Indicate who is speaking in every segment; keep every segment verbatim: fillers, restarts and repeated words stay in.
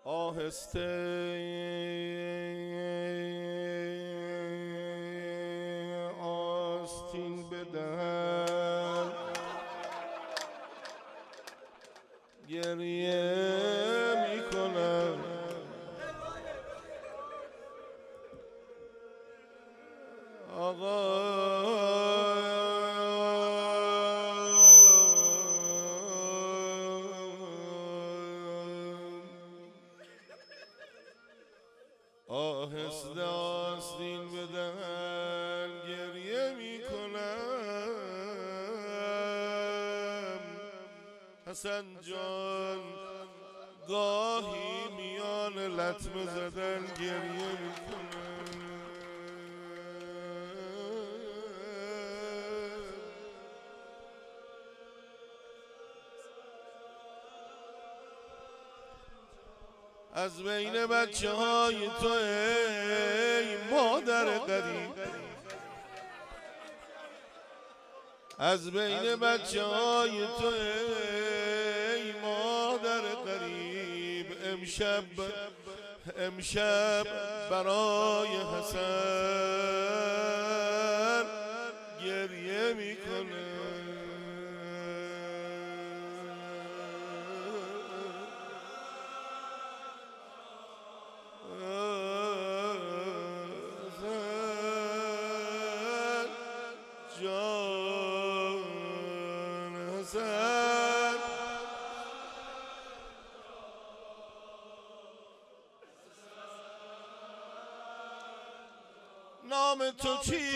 Speaker 1: آهسته آستین بدن گریه میکنم آقا آهسته آستین بدن گریه میکنم حسن جان گاهی میان لطمه زدن گریه میکنم از بین بچه های تو ای مادر غریب از بین بچه های تو ای مادر غریب امشب امشب برای حسن گریه میکنه نام تو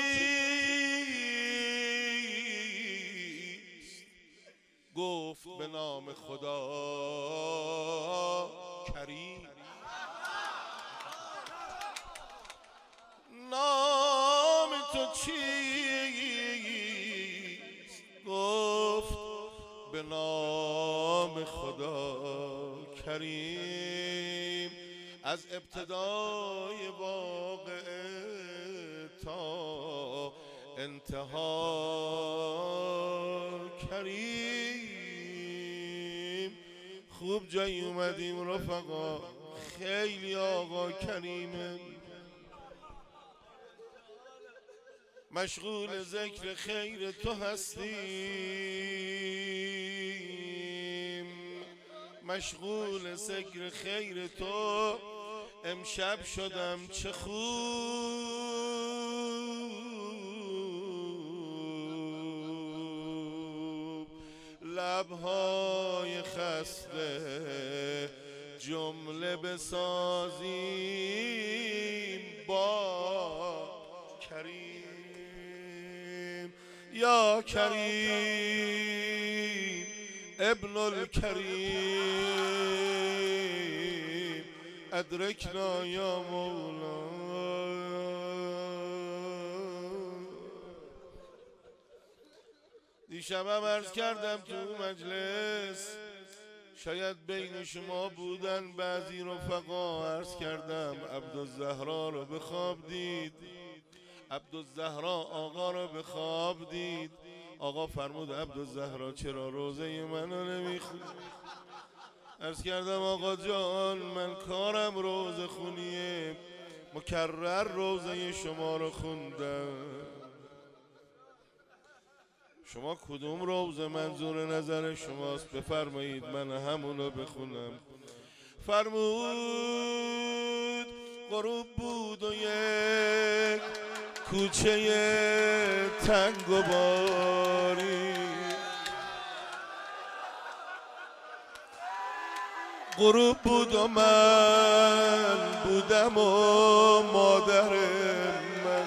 Speaker 1: چیست؟ گفت به نام خدا کریم. نام تو چیست؟ گفت به نام خدا کریم. از ابتدای واقعه تا انتها کریم. خوب جایی اومدیم رفقا، خیلی آقا کریمه. مشغول ذکر خیر تو هستیم، مشغول ذکر خیر تو امشب شدم چه خوب. لبهای خسته جمله بسازیم با کریم. یا کریم ابن الکریم ادرکنا یا مولا. دیشبم عرض کردم تو مجلس، شاید بین شما بودن بعضی رفقا، عرض کردم عبدالزهرا رو به خواب دید، عبدالزهرا آقا رو به خواب دید. آقا فرمود عبدالزهرا چرا روزه منو نمیخونی؟ عرض کردم آقا جان من کارم روزه خونیه، مکرر روزه شما رو خوندم. شما کدوم روزه منظور نظر شماست؟ بفرمایید من همونو بخونم. فرمود غروب بود و یک کوچه تنگ و باری، غروب بود و من بودم و مادر من.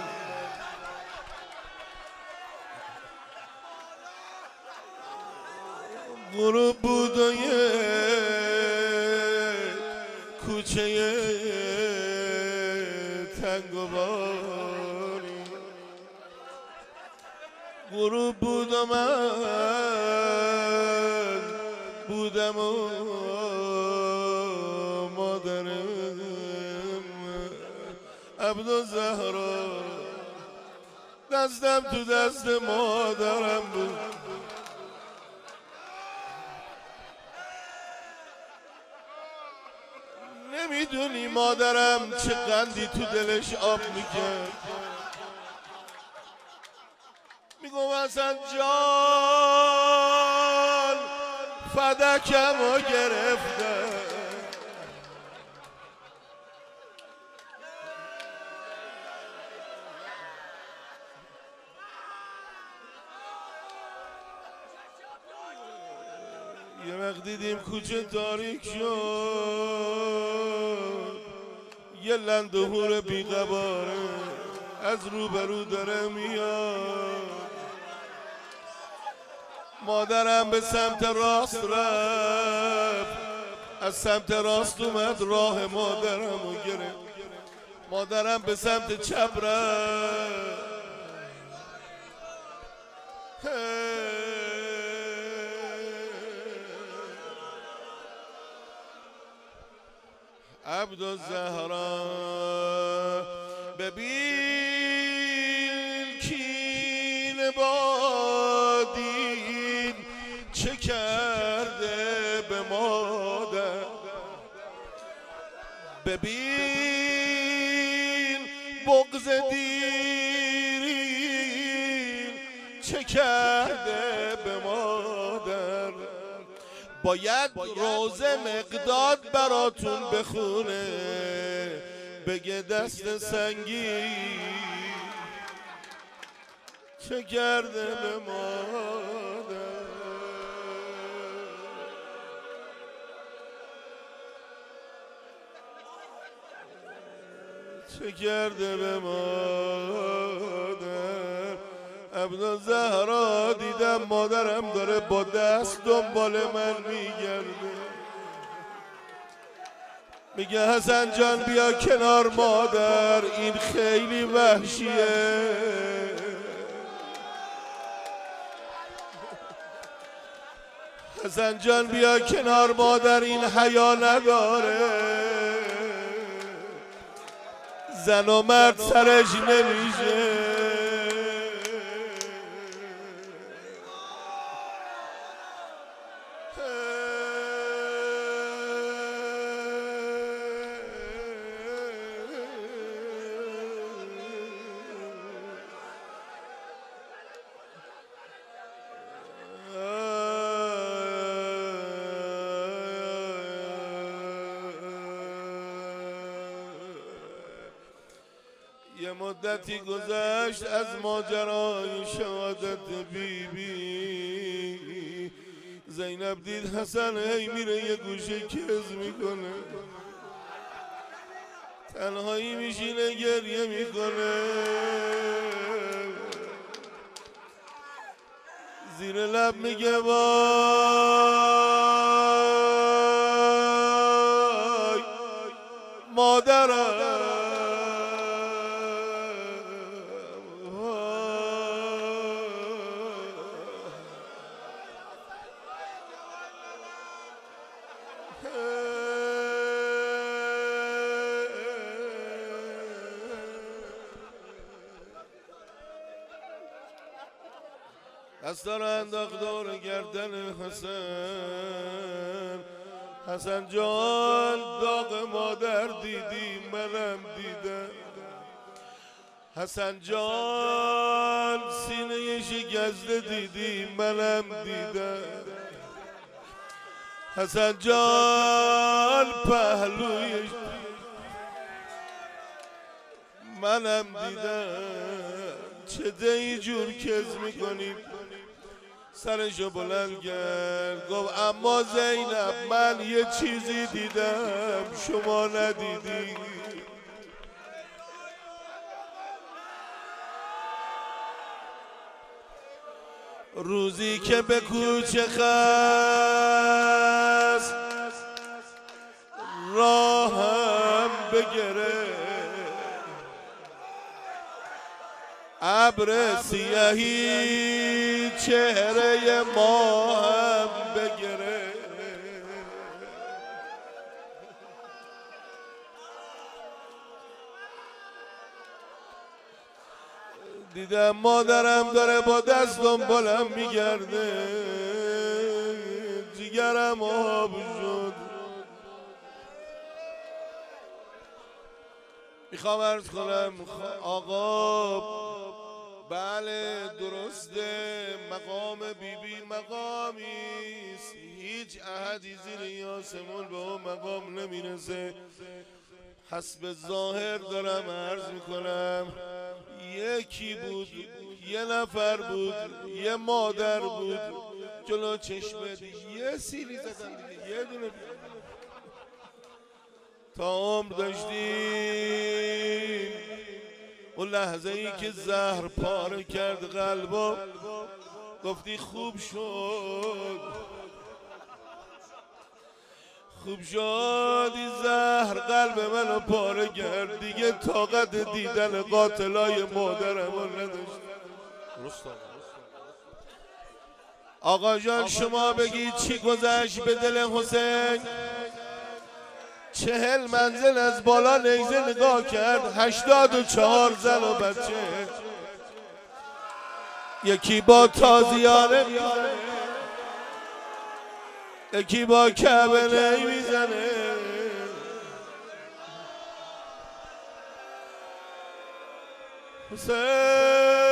Speaker 1: غروب بود و یک کوچه تنگ و باری، غروب بود و من بودم و مادرم. عبدالزهرا دستم تو دست مادرم بود، نمیدونی مادرم چه قندی تو دلش آب میکرد. میگم حسن جان فدکم رو گرفته، یه وقت دیدیم کوچه تاریک شد، یه لندهور بیقباره از روبرو داره میاد. مادرم به سمت راست رفت، از سمت راست اومد راه مادرم رو گرفت. مادرم به سمت چپ رفت، عبدالزهرا ببین کین بادین چه کرده به مادر، ببین بغض دیرین چه کرده به مادر. باید روز مقداد براتون بخونه، بگه دست سنگی چه کرده به مادر. چه کرده به مادر. عبدالزهرا دیدم مادرم داره با دست دنبال من میگرده، میگه حسن جان بیا کنار مادر، این خیلی وحشیه. حسن جان بیا کنار مادر، این حیا نداره، زن و مرد سرش نمیشه. یه مدتی گذشت از ماجرای شهادت بی بی. زینب دید حسن هی میره یه گوشه کز میکنه، تنهایی میشینه گریه میکنه، زیر لب میگه وای مادرم. دستا را انداخت دور گردن حسن. حسن جان داغ مادر دیدی منم دیدم، حسن جان سینه شکسته دیدی منم دیدم، حسن جان پهلوی منم دیدم. چه دی جور کز میکنی؟ سرشو بلند کرد گفت اما زینب من یه چیزی دیدم شما ندیدی. روزی که به کوچه خست راهم بگره، ابر سیاهی چهره ما هم بگره، دیدم مادرم داره با دست دنبالم میگرده، جگرم آب شد. میخوام عرض کنم آقا بله درسته مقام بی بی مقامیست، هیچ احدی زیر یاسمون به اون مقام نمیرسه. حسب ظاهر دارم عرض میکنم یکی بود، یه نفر بود، یه مادر بود جلو چشمت یه سیلی زدن دیگه، یه دونه تا عمر داشتیم. اون لحظه ای که زهر پاره کرد قلبو گفتی خوب شد، خوب شد این زهر قلب منو پاره کرد، دیگه طاقت دیدن قاتلای مادرمو نداشت. آقا جان شما بگید چی گذشت به دل حسین؟ چهل منزل از بالا نیزه نگاه کرد، هشتاد و چهار زن و بچه، یکی با تازیانه میزنه، یکی با کعبه نی میزنه. حسین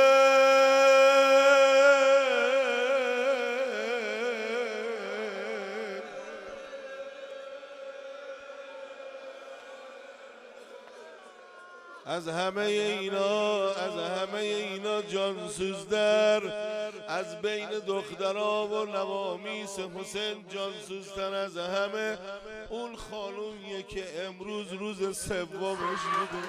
Speaker 1: از همه اینا، از همه اینا جانسوزتر، از بین دخترها و نوامیس حسین جانسوزتر از همه اون خانومیه که امروز روز سومش بوده.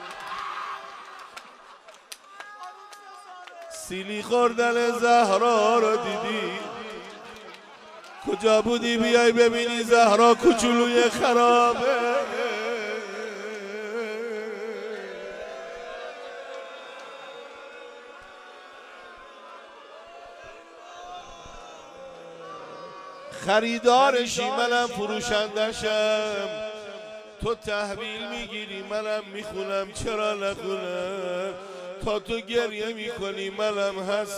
Speaker 1: سیلی خوردن زهرا رو دیدی؟ کجا بودی بیای ببینی زهرا کوچولوی خرابه؟ خریدارشی منم فروشندشم، تو تحویل میگیری منم میخونم، چرا نخونم؟ تا تو گریه میکنی منم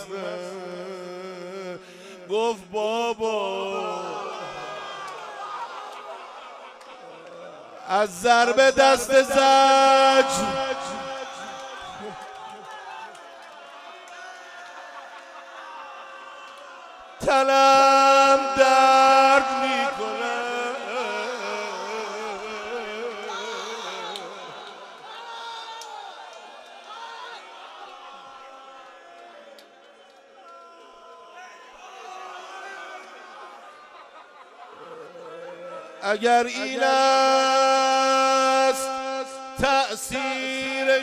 Speaker 1: هستم. گفت بابا از ضرب دست زج تنم درد میکنه، اگر این است تأثیر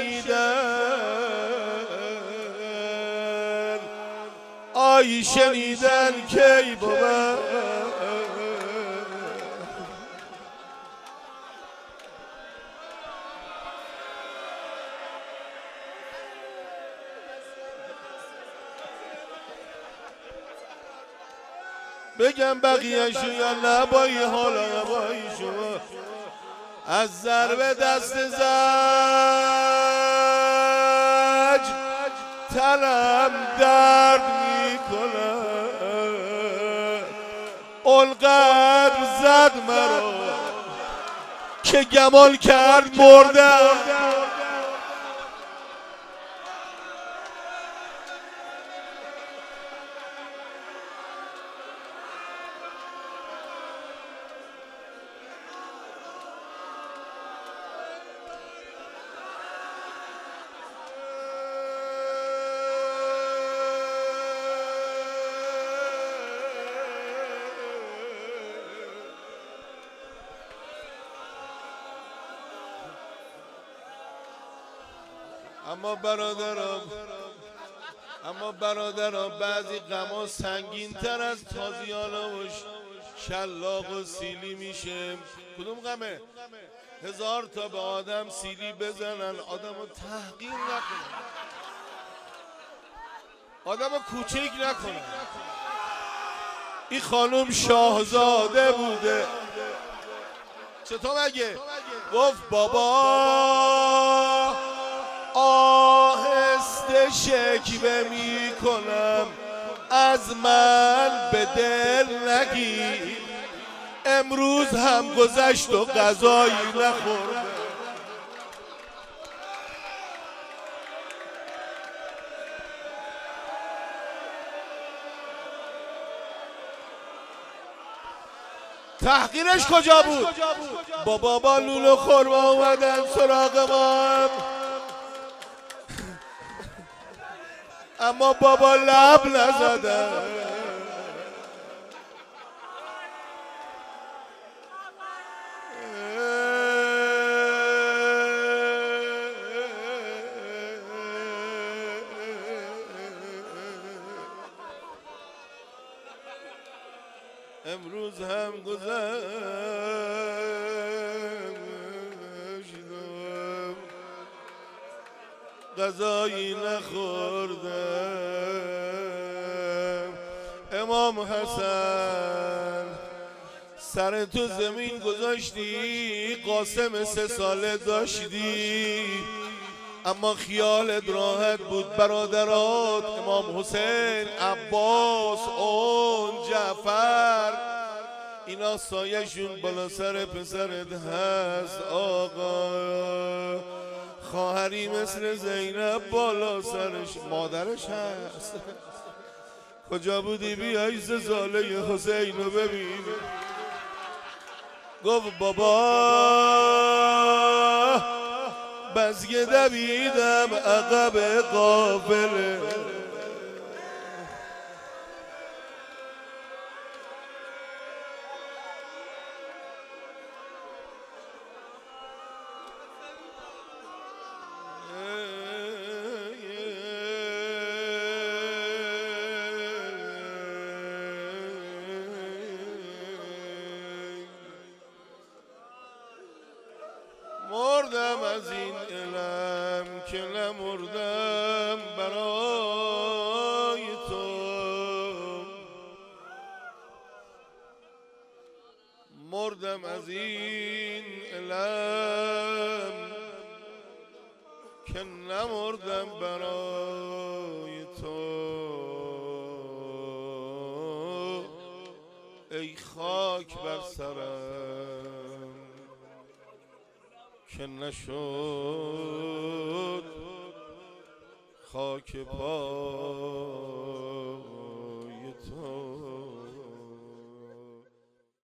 Speaker 1: شنیدن، آی شنیدن کی بود؟ بگم بقیه‌شو یا نه با این حالا یا با این شما؟ از ضرب دست زج تنم درد میکنه، اونقدر زد مرا که گمان کرد مردم. اما برادرم اما برادرم بعضی غما سنگین تر از تازیانه و شلاق و سیلی میشه. کدوم غمه؟ هزار تا به آدم سیلی بزنن آدم رو تحقیر نکنن، آدم رو کوچیک نکنن. این خانم شاهزاده بوده، چطور مگه؟ گفت بابا آهسته شکوه می کنم از من به دل نگیر، امروز هم گذشت و غذایی نخورده. تحقیرش کجا بود؟ با بابا لولو خورما اومدن سراغ ما، اما بابا لب نزدن. امروز هم گذشتم غذایی نخوردم. امام حسن سر تو زمین گذاشتی، قاسم سه ساله داشتی، اما خیالت راحت بود برادرات امام حسین، عباس، اون جعفر، اینا سایه‌شون بالا سر پسرت هست. آقا خواهری مثل زینب بالا سرش مادرش هست. کجا بودی بیای زلزله حسین رو ببین؟ گفت بابا بزگه دویدم عقب قافله، مردم از این علم که نمردم برای تو، مردم از این علم که نمردم برای تو. ای خاک بر سرم که نشد خاک پای